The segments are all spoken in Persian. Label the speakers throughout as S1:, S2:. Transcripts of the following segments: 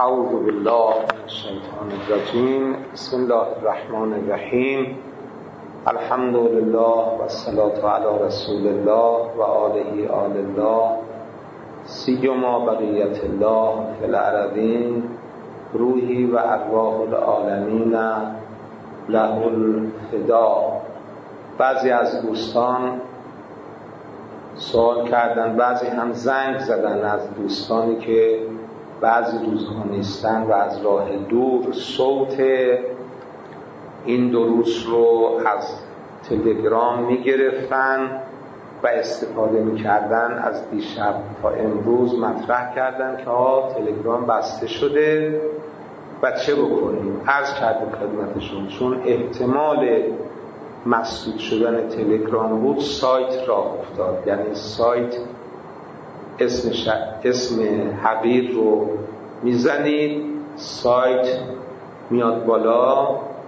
S1: اعوذ بالله من الشیطان الرجیم. بسم الله الرحمن الرحیم. الحمد لله و الصلاة علی رسول الله و آله آل الله سیما بقیت الله فی الارضین روحی و ارواح العالمین له الفدا. بعضی از دوستان سوال کردن، بعضی هم زنگ زدن از دوستانی که بعضی روزها نیستن و از راه دور صوت این دروس رو از تلگرام میگرفتن و استفاده میکردن. از دیشب تا امروز مطرح کردن که تلگرام بسته شده و چه بکنیم. عرض کردیم خدمتشون چون احتمال مسدود شدن تلگرام بود سایت راه افتاد، یعنی سایت اسم حقیر رو میزنید، سایت میاد بالا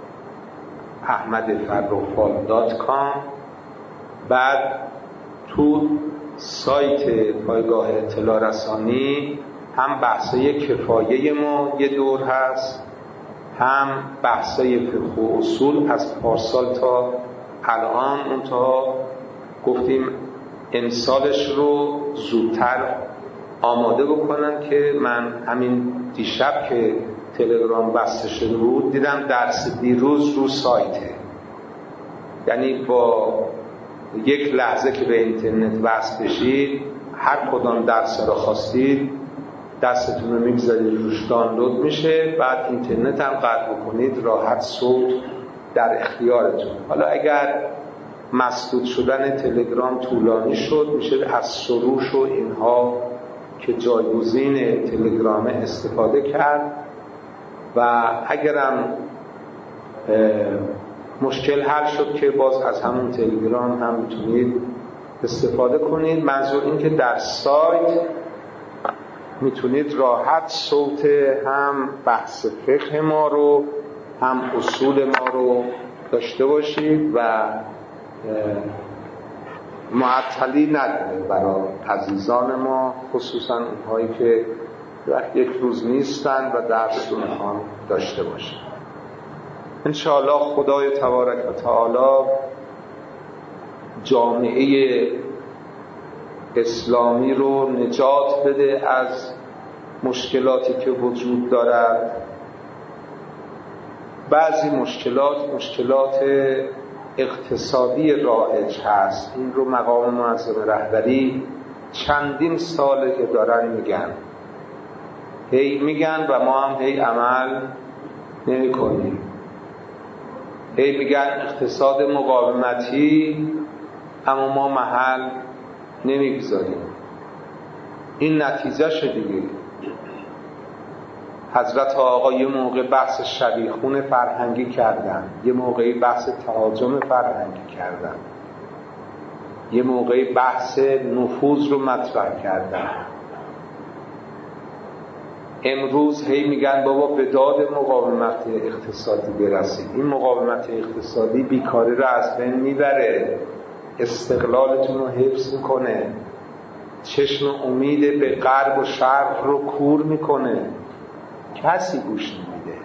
S1: ahmadfarrokhfal.com. بعد تو سایت پایگاه اطلاع رسانی هم بحثای کفایه ما یه دور هست، هم بحثای فقه و اصول از پارسال تا الان. اون تا گفتیم امسالش رو زودتر آماده بکنن که من همین دیشب که تلگرام بسته شده بود دیدم درس دیروز رو سایته، یعنی با یک لحظه که به اینترنت وصل بشید هر کدام درس رو خواستید دستتون رو میگذارید روش دانلود میشه، بعد اینترنت هم قطع بکنید راحت صوت در اختیارتون. حالا اگر مسدود شدن تلگرام طولانی شد میشه از سروش و اینها که جایگزین تلگرام استفاده کرد و اگرم مشکل حل شد که باز از همون تلگرام هم میتونید استفاده کنید. منظور این که در سایت میتونید راحت صوت هم بحث فقه ما رو هم اصول ما رو داشته باشید و معطلی نداره برای عزیزان ما، خصوصا اونهایی که یک روز نیستن و درس رو میخوان داشته باشن. انشاءالله خدای تبارک و تعالی جامعه اسلامی رو نجات بده از مشکلاتی که وجود دارد. بعضی مشکلات اقتصادی رایج هست، این رو مقام معظم رهبری چندین ساله که دارن میگن، هی میگن و ما هم هی عمل نمی کنیم. هی میگن اقتصاد مقاومتی، اما ما محل نمیگذاریم. این نتیجه شد دیگه. حضرت آقا یه موقع بحث شبیخون فرهنگی کردن، یه موقعی بحث تهاجم فرهنگی کردن، یه موقعی بحث نفوذ رو مطرح کردن. امروز هی میگن بابا به داد مقاومت اقتصادی برسید. این مقاومت اقتصادی بیکاری رو از بین میبره، استقلالتون رو حفظ میکنه، چشم امید به غرب و شرق رو کور میکنه. کسی گوش نمیده.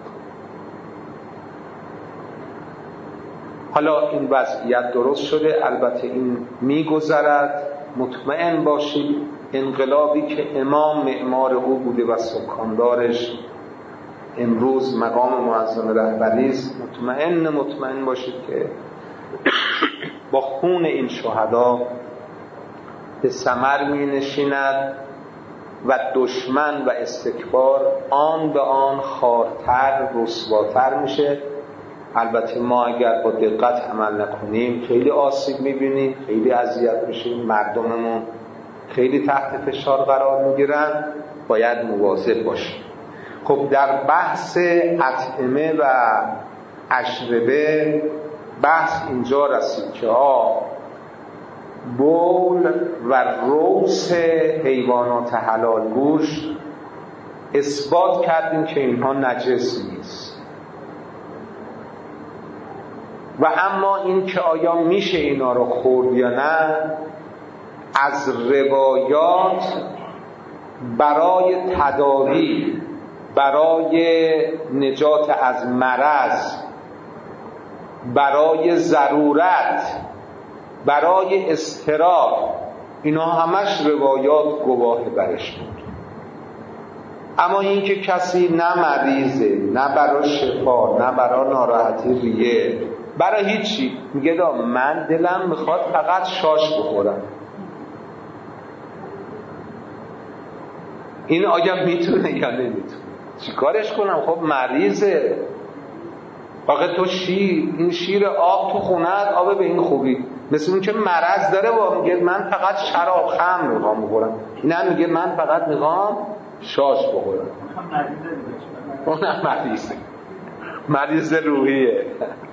S1: حالا این وضعیت درست شده، البته این میگذرد. مطمئن باشید انقلابی که امام معمار او بوده و سکاندارش امروز مقام معظم رهبری است، مطمئن باشید که با خون این شهدا به ثمر می نشیند و دشمن و استکبار آن به آن خارتر رسواتر میشه. البته ما اگر با دقت عمل نکنیم خیلی آسیب میبینیم، خیلی اذیت میشیم، مردممون خیلی تحت فشار قرار میگیرن. باید مواظب باشیم. خب در بحث اطعمه و اشربه بحث اینجا رسید که بول و روث حیوانات حلال گوشت اثبات کردیم که اینها نجس نیست، و اما این که آیا میشه اینا رو خورد یا نه از روایات برای تداوی برای نجات از مرض، برای ضرورت، برای اضطراب، اینا همش روایات گواه برش بود. اما این که کسی نه مریضه، نه برای شفا، نه برای ناراحتی ریه، برای هیچی، میگه من دلم میخواد فقط شاش بخورم، این آیا میتونه یا نمیتونه؟ چیکارش کنم؟ خب مریضه. آقا تو این شیر آب تو خونت، آب به این خوبی، مثل اون که مرض داره و میگه من فقط شراب خمر میخوام بخورم، این هم میگه من فقط میخوام شاش بخورم. اونم مریضه، مریض روحیه.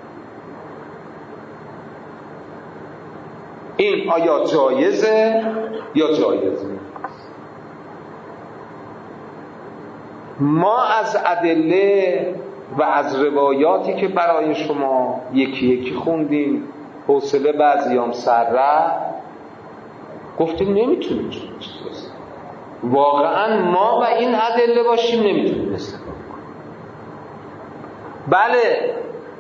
S1: این آیا جایزه یا جایزه؟ ما از ادله و از روایاتی که برای شما یکی یکی خوندیم، حوصله بعضیام سر رفت، گفتیم نمیتونیم چیز باشه. واقعا ما و این ادله باشیم نمیتونیم استفاده کنیم. بله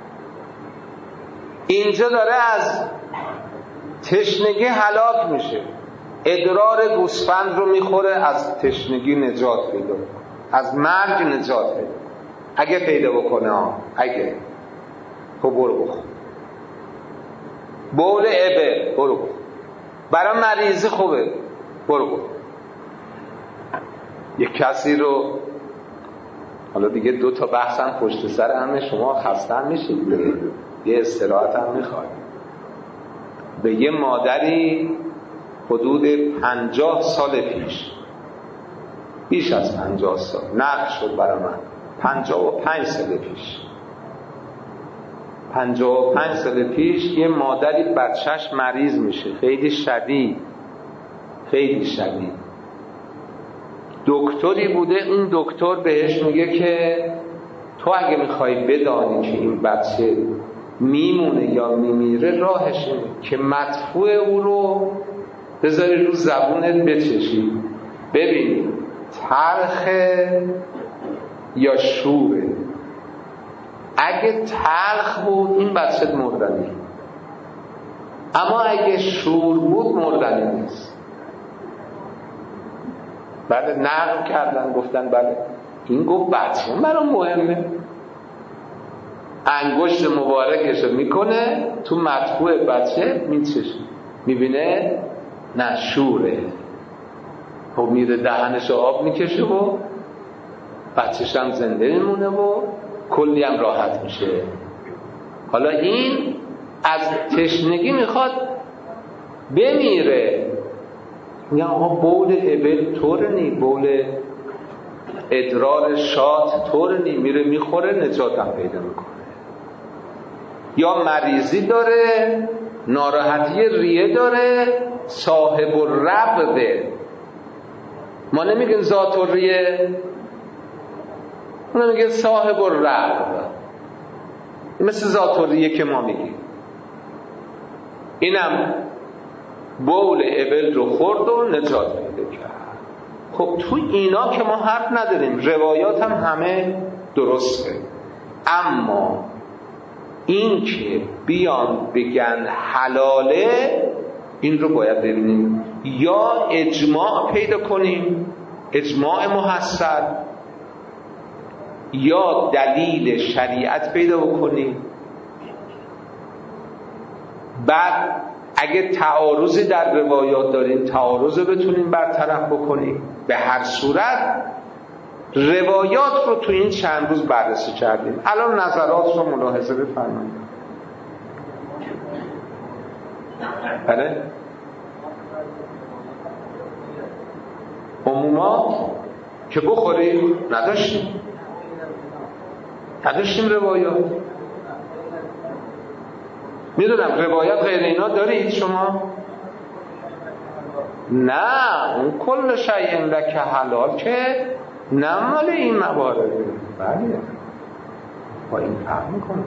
S1: اینجا داره از تشنگی هلاک میشه، ادرار گوسفند رو میخوره، از تشنگی نجات پیدا کنه، از مرگ نجات پیدا کنه. اگه پیدا بکنه اگه خب برو بخور. بول ابل برو بخور. برای مریضی خوبه برو بخور. یک کسی رو، حالا دیگه 2 تا بحثم پشت سر همه، شما خسته هم میشید، یه استراحت هم میخواید. به یه مادری حدود 50 سال پیش، بیش از 50 سال نقل شد برای من، 55 سال پیش، 55 سال پیش یه مادری بچهش مریض میشه، خیلی شدید، خیلی شدید. دکتری بوده، اون دکتر بهش میگه که تو اگه میخوای بدانی که این بچه میمونه یا میمیره، راهش اینه که مدفوع او رو بذاری رو زبونت بچشی، ببین تلخه یا شوره. اگه تلخ بود این بچه مردنی، اما اگه شور بود مردنی نیست. بله نقل کردن، گفتن بله این گفت بچه برای مهمه، انگشت مبارکش رو میکنه تو مدفوع بچه میچشه، میبینه نه شوره، خب میره دهنش آب میکشه و بچه‌ش هم زنده میمونه و کلی هم راحت میشه. حالا این از تشنگی میخواد بمیره، میگه آقا بول ابل طور نی، بول ادرار شات طور نی، میره میخوره نجات هم پیدا میکنه. یا مریضی داره، ناراحتی ریه داره، صاحب الربده، ما نمیگیم ذات الریه، اون میگه صاحب الربد، مثل ذات الریه که ما میگیم. اینم بول ابل رو خورد و نجات پیدا کرد. خب تو اینا که ما حرف نداریم، روایات هم همه درسته، اما این که بیان بگن حلاله، این رو باید ببینیم، یا اجماع پیدا کنیم، اجماع محصل، یا دلیل شریعت پیدا بکنیم. بعد اگه تعارضی در روایات داریم، تعارض رو بتونیم برطرف بکنیم. به هر صورت روایات رو تو این چند روز بررسی کردیم. الان نظرات رو ملاحظه بفرمایید. بله؟ عمومات که بخوریم نداشتیم روایات. میدونم روایت غیر اینا دارید شما؟ نه، اون کل شیء لک حلال که نمال این موارد. بله با این فهم میکنم.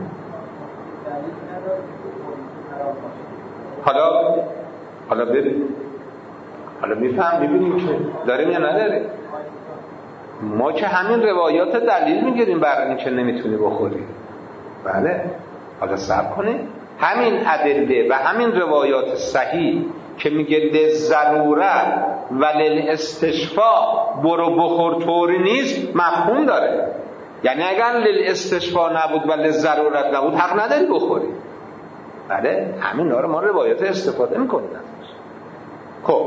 S1: حالا ببین، حالا میفهم، ببینیم که داریم یا نداریم. ما که همین روایات دلیل میگیریم بر این که نمیتونی بخوری. بله، حالا صبر کنید. همین ادله و همین روایات صحیح که میگه للضرورت و للاستشفاء برو بخور طوری نیست مفهوم داره. یعنی اگر للاستشفاء نبود و للضرورت نبود حق نداری بخوری. بله، همین رو ما روایات استفاده میکنیم ازش. خب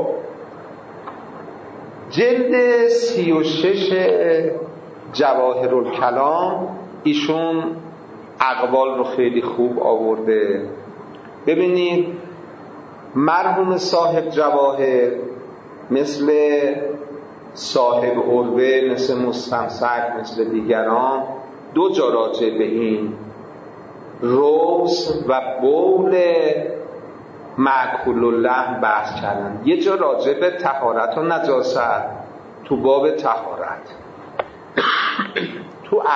S1: جلد 36 جواهرالکلام ایشون اقوال رو خیلی خوب آورده. ببینید مرحوم صاحب جواهر مثل صاحب عروه، مثل مستمسک، مثل دیگران دو جا راجع به این روز و بول مأکول اللحم بحث کردن. یه جا راجع به طهارت و نجاست تو باب طهارت. تو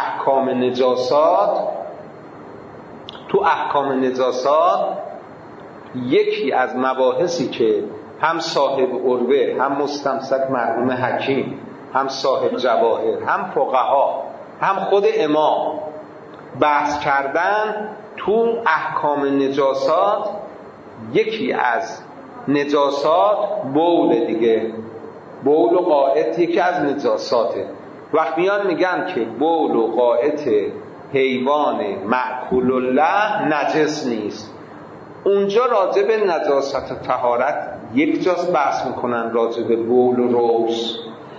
S1: احکام نجاسات یکی از مباحثی که هم صاحب عروه، هم مستمسک مرحوم حکیم، هم صاحب جواهر، هم فقها، هم خود امام بحث کردن تو احکام نجاسات، یکی از نجاسات بول دیگه. بول و غائط یکی از نجاساته. وقت میان میگن که بول و غائط حیوان مأکول اللحم نجس نیست، اونجا راجع به نجاست و طهارت یک جاست بحث میکنن راجع به بول و روز،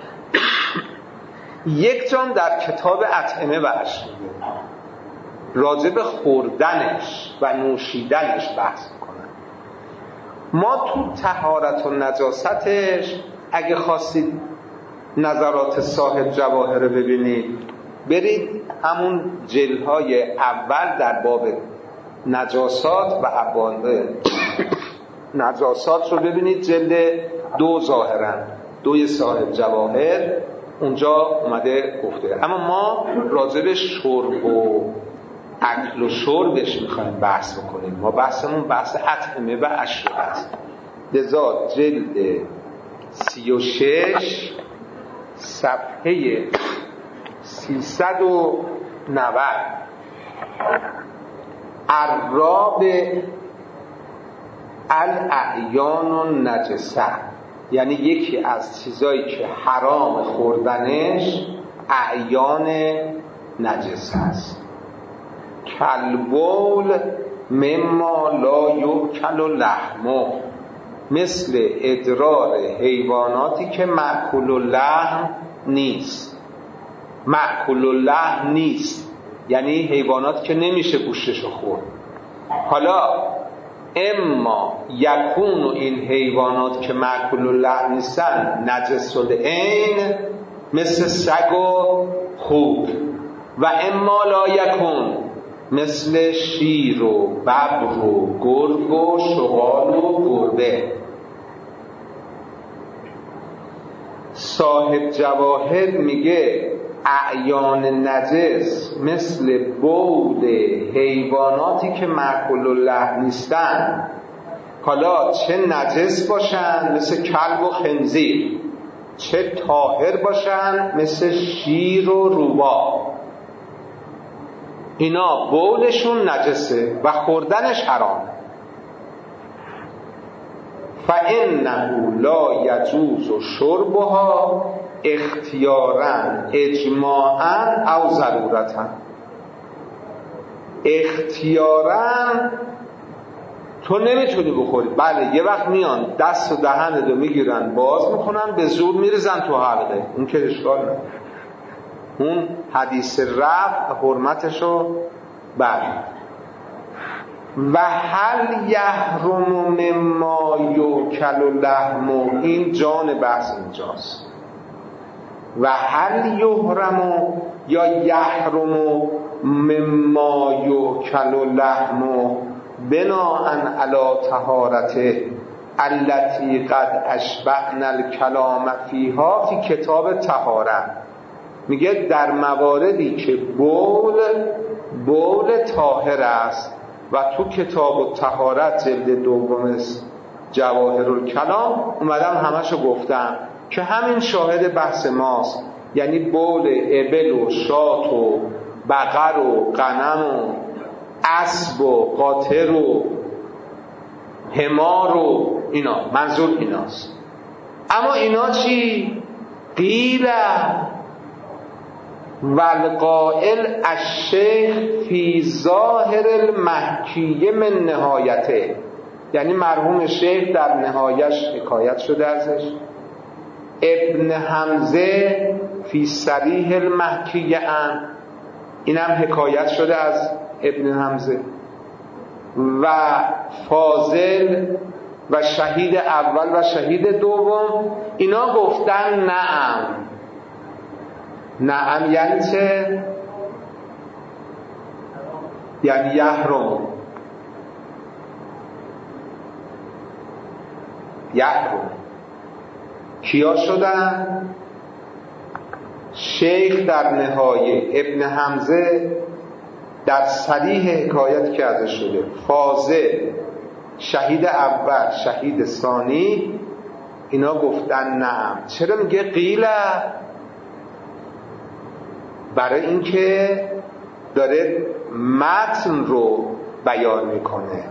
S1: یک جام در کتاب اطعمه بحث میکنن راجع به خوردنش و نوشیدنش بحث میکنن. ما تو طهارت و نجاستش اگه خواستید نظرات صاحب جواهر رو ببینید، برید همون جلدهای اول در باب نجاسات و ابواب نجاسات رو ببینید، جلد 2 ظاهرا 2 صاحب جواهر اونجا اومده گفته. اما ما راجع به شرب و اکل و شربش میخوایم بحث بکنیم. ما بحثمون بحث اطعمه و اشربه است. لذا جلد 36 صفحه 390 عراب الاعیان و نجسه، یعنی یکی از چیزایی که حرام خوردنش اعیان نجس است. کلبول مما لا یؤکل لحمه، مثل ادرار حیواناتی که مأکول اللحم نیست. مأکول اللحم نیست یعنی حیوانات که نمیشه گوشتشو خورد. حالا اما یکون این حیوانات که مأکول اللحم نیستن نجس العین مثل سگ و خوک، و اما لا یکون مثل شیر و ببر و گرگ و شغال و گربه. صاحب جواهر میگه اعیان نجس مثل بول حیواناتی که مأکول اللحم نیستن، حالا چه نجس باشن مثل کلب و خنزیر، چه طاهر باشن مثل شیر و روباه، اینا بولشون نجسه و خوردنش حرام. فإنه لا يجوز شربها اختیاراً اجماعاً او ضرورتاً. اختیاراً تو نمیتونی بخوری. بله یه وقت میان دست و دهنت رو میگیرن باز میکنن به زور میریزن تو حلقه، اون که اشکال نداره، اون حدیث رفع حرمتشو برد. و هل یحرم مما یؤکل لحمه، این جان بحث اینجاست. و هل یحرم یا یحرم مما یؤکل لحمه بناء علی طهارته التي قد اشبعنا الكلام فيها فی کتاب طهارت. میگه در مواردی که بول طاهر است و تو کتاب طهارت جلد 2 جواهرالکلام اومدم همشو گفتم که همین شاهد بحث ماست یعنی بول ابل و شات و بقر و غنم و اسب و قاطر و حمار و اینا، منظور ایناست. اما اینا چی؟ قیل والقائل الشیخ فی ظاهر المحکیه من نهایته، یعنی مرحوم شیخ در نهایش حکایت شده ازش. ابن حمزه فی صریح المحکیه اینم حکایت شده از ابن حمزه. و فاضل و شهید اول و شهید دوم اینا گفتن نعم. نعم یعنی چه؟ یعنی یحرم. یحرم کیا شدن؟ شیخ در نهایه، ابن حمزه در صریح حکایت که ازش شده، فاضل، شهید اول، شهید ثانی، اینا گفتن نعم. چرا میگه قیله؟ برای اینکه داره متن رو بیان میکنه.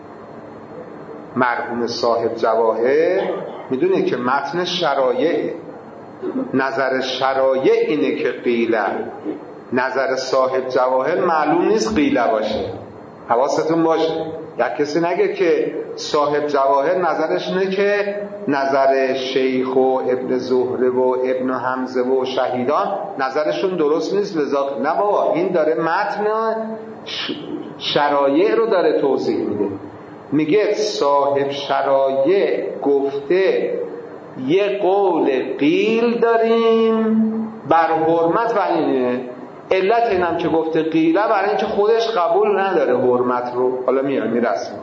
S1: مرحوم صاحب جواهر میدونه که متن شرایع، نظر شرایع اینه که قیله. نظر صاحب جواهر معلوم نیست قیله باشه، حواستون باشه. یک کسی نگه که صاحب جواهر نظرش اینه که نظر شیخ و ابن زهره و ابن حمزه و شهیدان نظرشون درست نیست لذا. نه بابا، این داره متن شرایع رو داره توضیح میده. میگه صاحب شرایع گفته یه قول قیل داریم بر حرمت و اینه. علت اینم که گفته قیله برای اینکه خودش قبول نداره حرمت رو. حالا میرسیم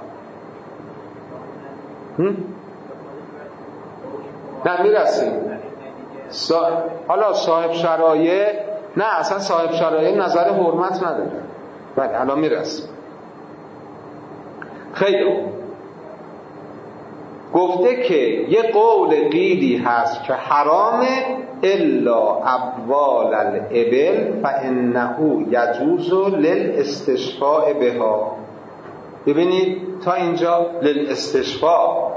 S1: نه میرسیم حالا صاحب شرایع نه، اصلا صاحب شرایع نظر حرمت نداره. بله حالا میرسیم. خیلی گفته که یه قول قیلی هست که حرامه الا ابوال الابل فانه یجوز للاستشفاء بها. ببینید تا اینجا للاستشفاء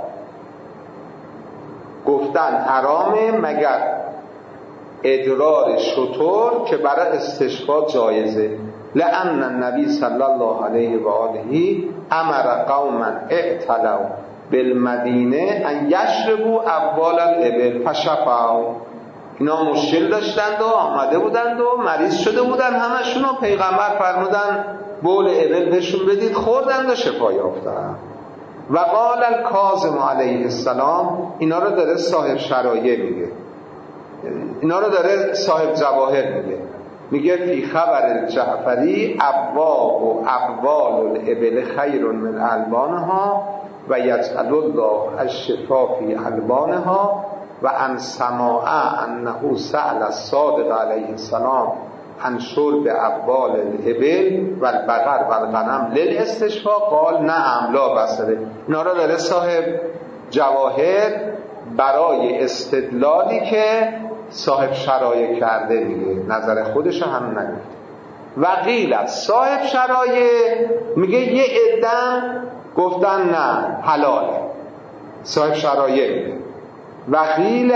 S1: گفتن حرامه مگر ادرار شتر که برای استشفاء جایزه. لأن النبی صلی الله علیه و آله امر قوما اعتلوا بالمدینه ان یشربوا ابوال الابل فشفوا. اینا مشکل داشتند و آمده بودند و مریض شده بودند همشون، و پیغمبر فرمودن بول ابل بهشون بدید، خوردند و شفا یافتند. و قال الکاظم علیه السلام، اینا رو داره صاحب شرایع میگه، اینا رو داره صاحب جواهر میگه فی خبر جعفری ابواب و ابوال الابل خیر من البانها و یجعل الله الشفا فی البانها و ان سماع انه سأل الصادق علیه السلام عن شرب ابوال الابل و البقر و الغنم للاستشفاء قال نعم لا بأس. اینا رو داره صاحب جواهر برای استدلالی که صاحب شرایع کرده میگه، نظر خودش هم نگفته. و قیل صاحب شرایع میگه یه عده گفتن نه حلاله، صاحب شرایع میگه. و قیل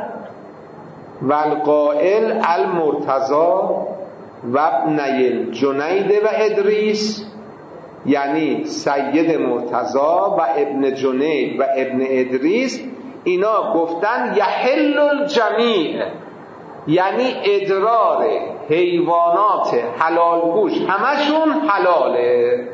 S1: والقائل المرتضی و ابنی الجنید و ادریس، یعنی سید مرتضی و ابن جنید و ابن ادریس، اینا گفتن یحل الجمیع، یعنی ادرار حیوانات حلال گوش همشون حلاله.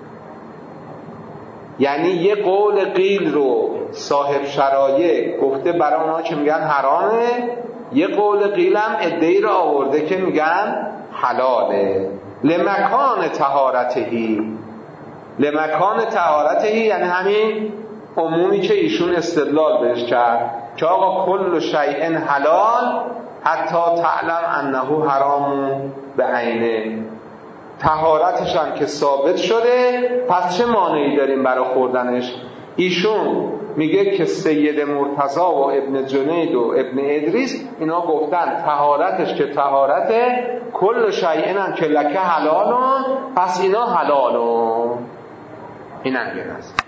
S1: یعنی یه قول قیل رو صاحب شرایع گفته برای اونا که میگن حرامه، یه قول قیل هم ادعی رو آورده که میگن حلاله. لمکان طهارتهی، لمکان طهارتهی یعنی همین عمومی که ایشون استدلال بهش کرد که آقا کل شیء حلال حتی تعلم انه حرام به عینه، طهارتش هم که ثابت شده، پس چه مانعی داریم برای خوردنش؟ ایشون میگه که سید مرتضی و ابن جنید و ابن ادریس اینا گفتن طهارتش که طهارت کل شیئن که لکه حلالون، پس اینا حلالون. این انگه است.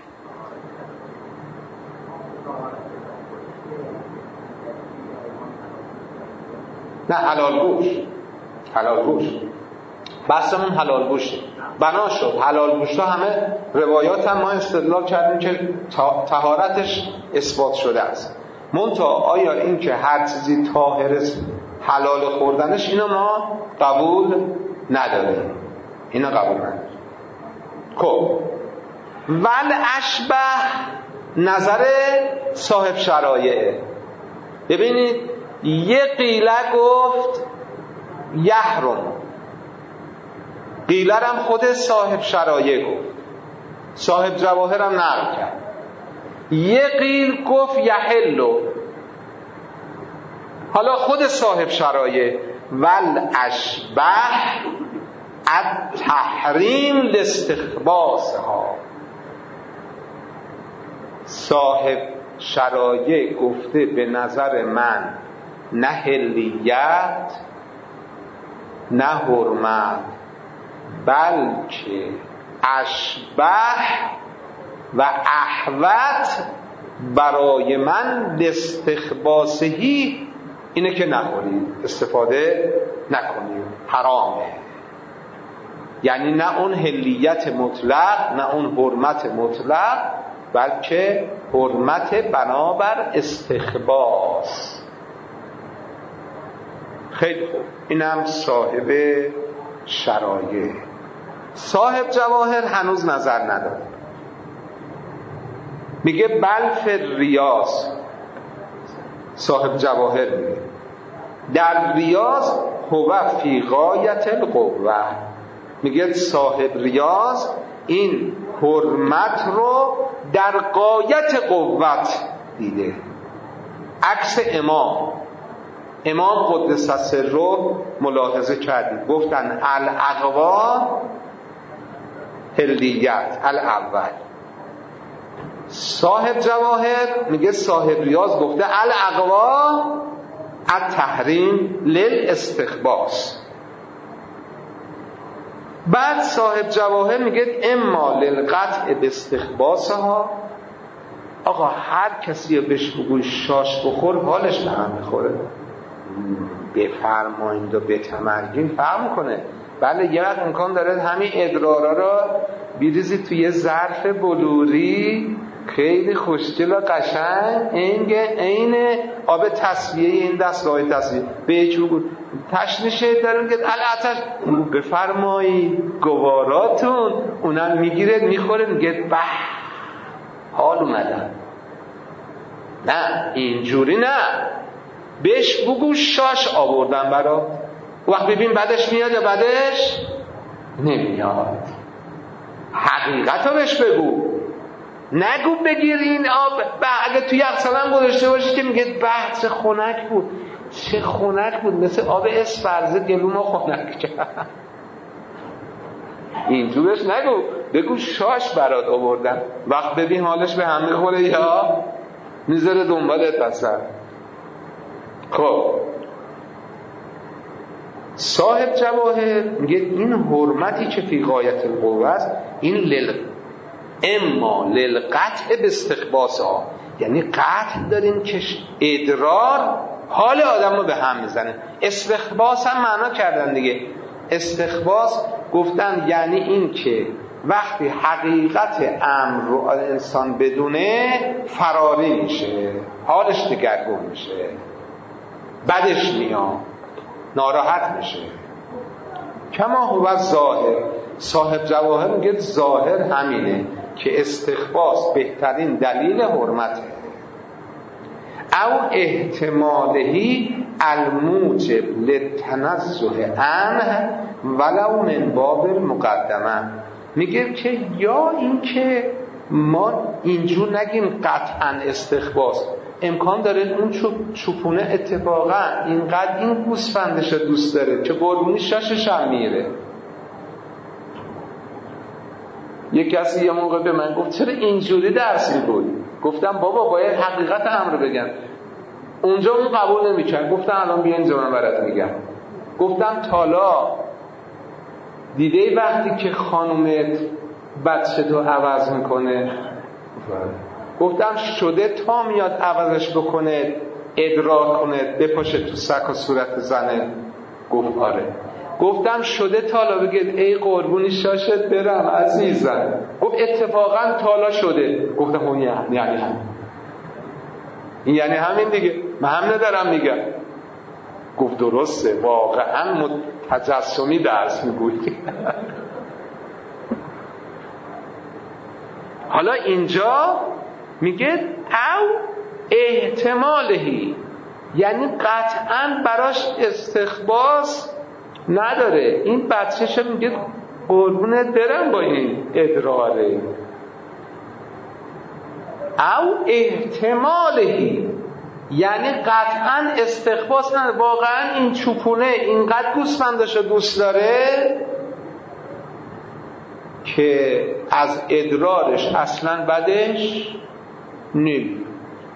S1: نه حلال گوش بحثمون حلال گوشه. بنا شد حلال گوش ها همه روایات هم ما استدلال کردیم که طهارتش اثبات شده است. منتها آیا این که هر چیزی طاهر است حلال خوردنش، اینو ما قبول نداریم. خب ول اشبه نظر صاحب شرایعه. ببینید یه قیله گفت یحرم، قیله هم خود صاحب شرایع گفت، صاحب جواهر هم نقل کرد. یه قیل گفت یحلو، حالا خود صاحب شرایع ول اشبه التحریم لاستخباسها. صاحب شرایع گفته به نظر من نه حلیت نه حرمت، بلکه اشبه و احوت برای من لاستخباسهی، اینه که نخورید، استفاده نکنید، حرامه. یعنی نه اون حلیت مطلق نه اون حرمت مطلق، بلکه حرمت بنابر استخباس. خیلی خوب، اینم صاحب شرایع. صاحب جواهر هنوز نظر نداره، میگه بلف ریاض. صاحب جواهر میگه در ریاض هو فی غایت القوه، میگه صاحب ریاض این حرمت رو در غایت قوت دیده. عکس امام قدس سره ملاحظه کردید، گفتن الاقوا حلیت الاول. صاحب جواهر میگه صاحب ریاض گفته الاقوا التحریم للاستخباس. بعد صاحب جواهر میگه اما للقطع باستخباسها. آقا هر کسی بهش بگوی شاش بخور حالش به هم میخوره. بفرمایید و بتمرگین فرق میکنه. بله یه وقت امکان داره همین ادرارا رو بیریزی توی ظرف بلوری خیلی خوشگل و قشنگ، عین آب تصفیه این دستگاه تصفیه به یکی بگو تشنشه دارن که الاتش بفرمایید گواراتون، اونم میگیره میخوره میگه به حال اومدن. نه اینجوری نه، بهش بگو شاش آوردن برات. وقت ببین بعدش میاد یا بعدش نمیاد. حقیقت رو بهش بگو، نگو بگیر این آب اگه توی یخچالم گذاشته باشی که میگه به چه خنک بود، چه خنک بود، مثل آب اسفرزه گلومو خنک کرد. اینجورش نگو، بگو شاش برات آوردم. وقت ببین حالش به هم میخوره یا میذاره دنبالت بسر. خب صاحب جواهر میگه این حرمتی که فی غایت القوه است، این اما للقطع باستخباسها، یعنی قطع داریم که ادرار حال آدم رو به هم میزنه. استخباس هم معنا کردن دیگه. استخباس گفتن یعنی این که وقتی حقیقت امر رو انسان بدونه فراری میشه، حالش دگرگون میشه، بدش میاد، ناراحت میشه. کما هو ظاهر. صاحب جواهر میگه ظاهر همینه که استخباس بهترین دلیل حرمته. او احتمالهی الموجب للتنزه عنه ولو من باب المقدمه. میگه که یا این که ما اینجور نگیم قطعا استخباس، امکان داره اون چوپونه اتفاقا اینقدر این گوسفندش دوست داره که قربونی شاشش هم میره. یک کسی یه موقع به من گفت چرا اینجوری درس می‌کنی؟ گفتم بابا باید حقیقت امر بگم. اونجا اون قبول نمی‌کرد. گفتم الان بیا اینجا من برات میگم. گفتم تالا دیدی وقتی که خانومت بچه تو عوض میکنه؟ گفتم شده تا میاد عوضش بکنه ادرار کنه بپاشه تو سک و صورت زنه؟ گفت آره. گفتم شده تالا بگید ای قربونی شاشت برم عزیزم؟ گفت اتفاقا تالا شده. گفتم اون یعنی هم این یعنی همین دیگه، من هم ندارم میگم. گفت درسته واقعا تجسمی درس میگویی. حالا اینجا میگه او احتمالهی، یعنی قطعا براش استخباس نداره. این بچه‌ش میگه قربونت برم با این ادراره. او احتمالهی یعنی قطعا استخباس نداره. واقعا این چوپونه اینقدر گوسفنداشو دوست داره که از ادرارش اصلا بدش نمی.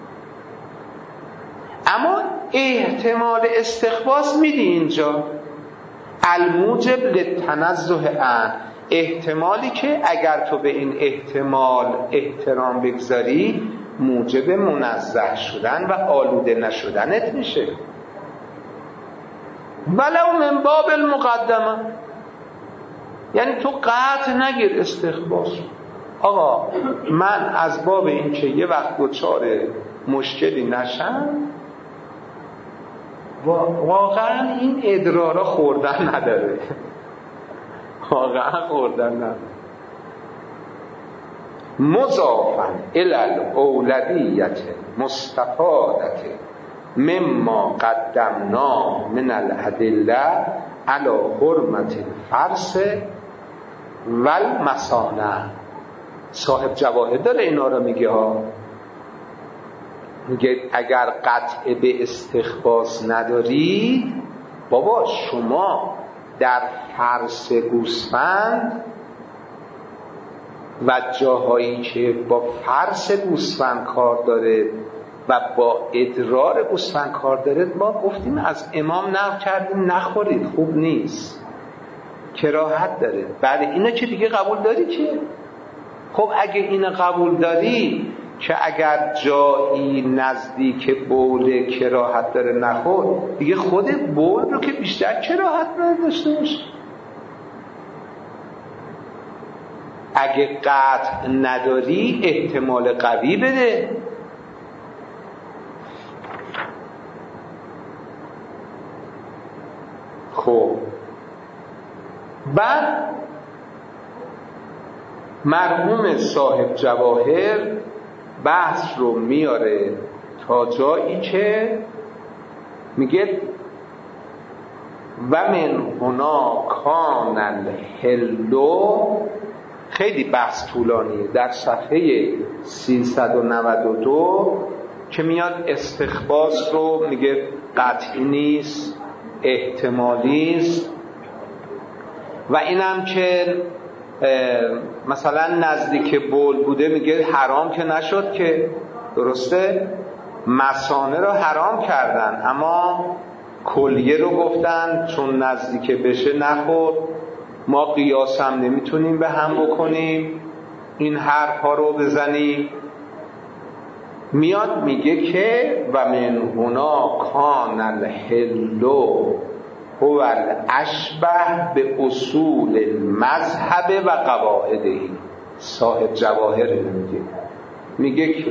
S1: اما احتمال استخباس میدی اینجا الموجب للتنزه عن، احتمالی که اگر تو به این احتمال احترام بگذاری موجب منزه شدن و آلوده نشدنت میشه. ولو من باب المقدمه، یعنی تو قطع نگیر استخباس. آقا من از باب این که یه وقت دچار مشکلی نشم واقعا این ادرارا خوردن نداره، واقعا خوردن نداره. مضافا الی الاولویت مستفادت مما قدمنا من الادله علی حرمت الفرس والمصانع. صاحب جواهر داره اینا رو میگه ها، میگه اگر قطع به استخباس نداری بابا شما در فرس گوسفند و جاهایی که با فرس گوسفند کار داره و با ادرار گوسفند کار داره ما گفتیم از امام نقل کردیم نخورید، خوب نیست، کراهت داره. بعد اینا که دیگه قبول داری که خب اگه اینو قبول داری که اگر جایی نزدیک بول کراهت داره نخور، دیگه خود بول رو که بیشتر کراهت نداشته باشه. اگه قطع نداری احتمال قوی بده. خب بعد مرحوم صاحب جواهر بحث رو میاره تا جایی که میگه و من هنا کان الحلو، خیلی بحث طولانیه، در صفحه 392 که میاد استخباس رو میگه قطعی نیست، احتمالی است. و اینم که مثلا نزدیک بول بوده میگه حرام که نشد که، درسته مثانه رو حرام کردن اما کلیه رو گفتن چون نزدیک بشه نخور. ما قیاس هم نمیتونیم به هم بکنیم، این حرفا رو بزنیم. میاد میگه که و من هنا کان الحلو هو الاشبه به اصول المذهب و قواعده. صاحب جواهر میگه که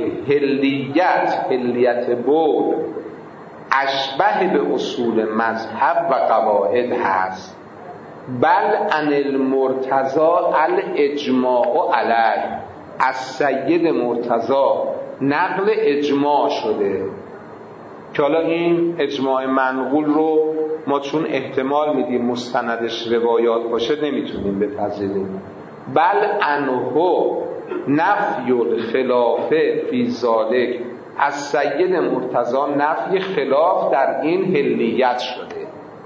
S1: حلیت بول اشبه به اصول مذهب و قواعد هست. بل ان المرتضی الاجماع علیه، از سید مرتضی نقل اجماع شده که حالا این اجماع منقول رو ما چون احتمال میدیم مستندش روایات باشه نمیتونیم بپذیریم. بل انه نفی الخلاف فی ذالک، از سید مرتضی نفی خلاف در این حلیت شده.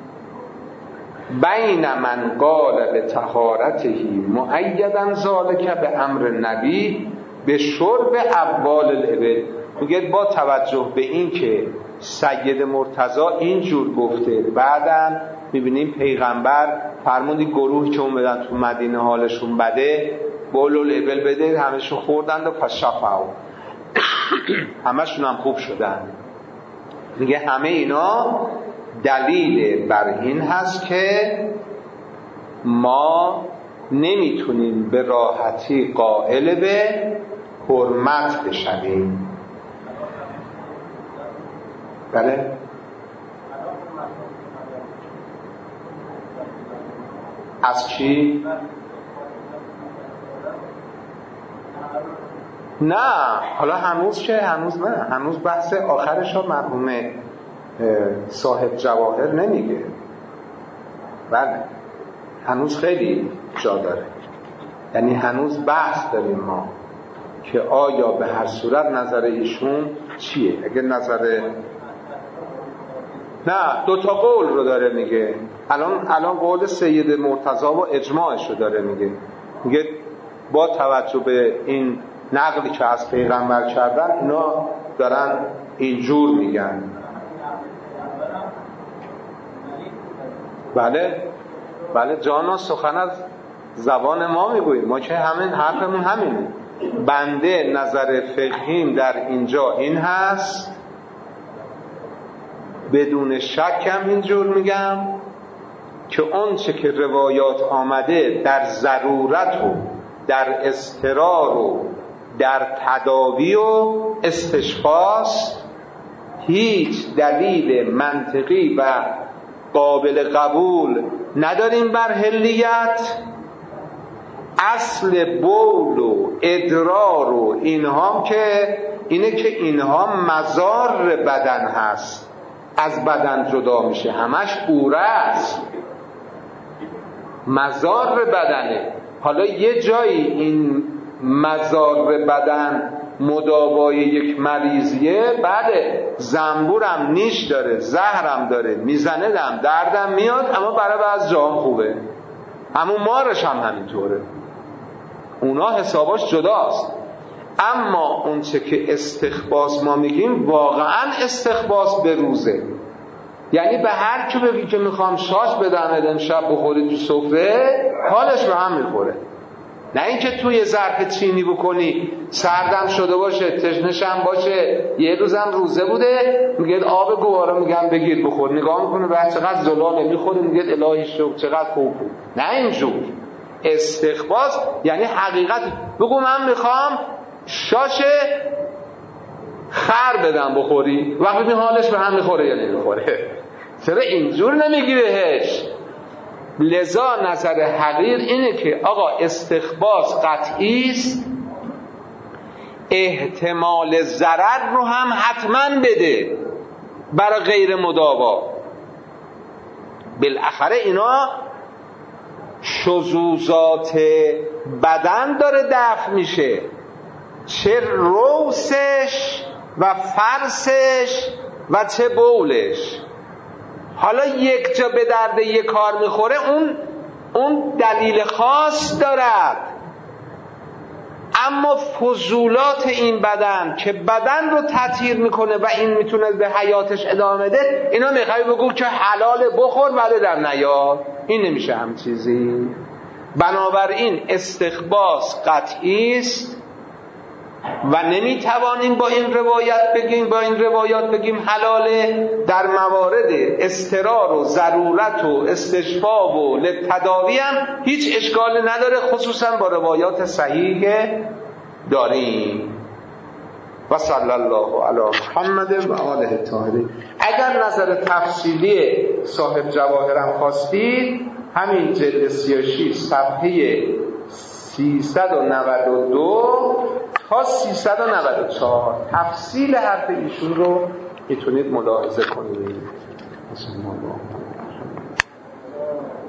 S1: بین من قال به طهارته مؤیدا ذالک به امر نبی به شرب اموال الابل. میگه با توجه به این که سید مرتضی اینجور گفته، بعدن میبینیم پیغمبر فرمودی گروهی که اومدن تو مدینه حالشون بده بول الابل بده، همشون خوردند و فشفعوا، همشون هم خوب شدن. میگه همه اینا دلیل بر این هست که ما نمیتونیم به راحتی قائل به حرمت بشویم. بله؟ از چی؟ نه حالا هنوز چه؟ هنوز نه، هنوز بحث آخرش ها مرحوم صاحب جواهر نمیگه. بله هنوز خیلی جا داره، یعنی هنوز بحث داریم ما که آیا به هر صورت نظر ایشون چیه. اگه نظر نه، دو تا قول رو داره میگه. الان قول سید مرتضی و اجماعش رو داره میگه با توجه به این نقلی که از پیغمبر کردن اینا دارن اینجور میگن. بله جانا سخن از زبان ما میگوییم، ما که همین حرفمون همینه. بنده نظر فقهیم در اینجا این هست، بدون شکم اینجور میگم که اون چه که روایات آمده در ضرورت و در اضطرار و در تداوی و استشفاست، هیچ دلیل منطقی و قابل قبول نداریم بر حلیت. اصل بول و ادرار و اینها که اینه که اینها مضار بدن هست، از بدن جدا میشه، همش اوره است، مضار بدنه. حالا یه جایی این مضار بدن مداوای یک مریضیه، بعد زنبورم نیش داره، زهرم داره، میزنه دم، دردم میاد، اما برای بعض جاها خوبه. همون مارش هم همینطوره، اونا حساباش جداست. اما اون چه که استخباس ما میگیم واقعا استخباس به روزه، یعنی به هر کی بگی که میخوام شاش بدم امشب بخوری تو سفره، حالش به هم میخوره. نه اینکه توی ظرف چینی بکنی سردم شده باشه، تشنشم باشه، یه روزم روزه بوده، میگه آب گوارا میگم بگیر بخور، نگاه میکنه بعد چقدر زلال میخوره، میگه الهی شکر چقدر خوب بود. نه اینجور. استخباس یعنی حقیقت. بگو من میخوام شاش خر بدم بخوری، وقتی این حالش به هم میخوره یا نمیخوره. چرا اینجور نمیگی بهش؟ لذا نظر حقیر اینه که آقا استخباس قطعی است، احتمال ضرر رو هم حتما بده برای غیر مداوا. بالاخره اینا شذوذات بدن داره دفع میشه، چه روسش و فرسش و چه بولش. حالا یک جا به درد یک کار میخوره، اون دلیل خاص دارد. اما فضولات این بدن که بدن رو تطهیر میکنه و این میتونه به حیاتش ادامه ده، اینا میخوای بگو که حلال بخور ولی در نیار، این نمیشه هم چیزی. بنابراین استخباس قطعی است و نمیتوانیم با این روایات بگیم حلاله. در موارد اضطرار و ضرورت و استشفا و للتداوی هم هیچ اشکالی نداره، خصوصا با روایات صحیح داریم. و صلی الله علی محمد و آله الطاهرین. اگر نظر تفصیلی صاحب جواهرم خواستید، همین جلد 36 صفحه 392 تا 394 تفصیل حرف ایشون رو میتونید ملاحظه کنید.